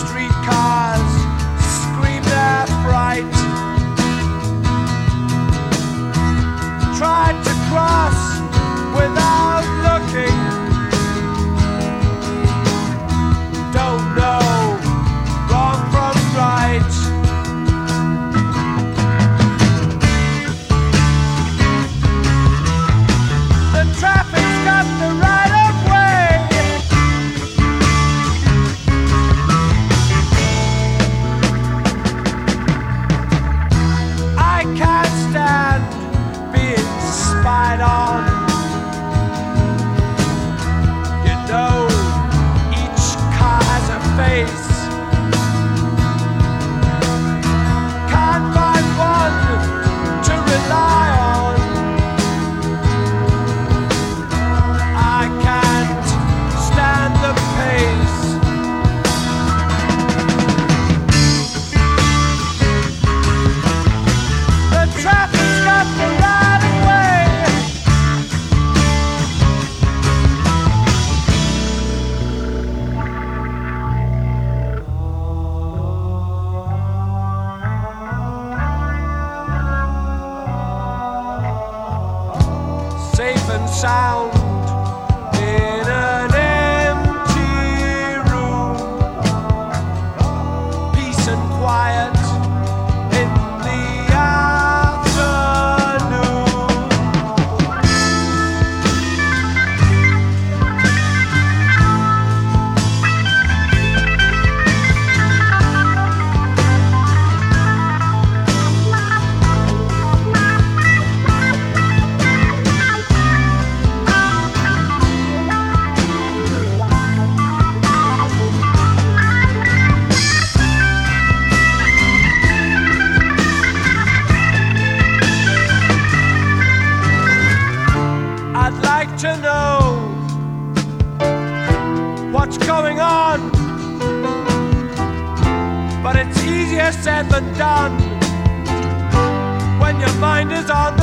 Streetcars scream their fright. Tried to cross without looking. Don't know wrong from right. The traffic's got the right of way. I can't stand being spied on. You know, each car has a face. Can't find one to rely on. I can't stand the pace. The traffic's got the right of way. Safe and sound in an empty room. Peace and quiet in the afternoon. I'd like to know what's going on, but it's easier said than done when your mind is on the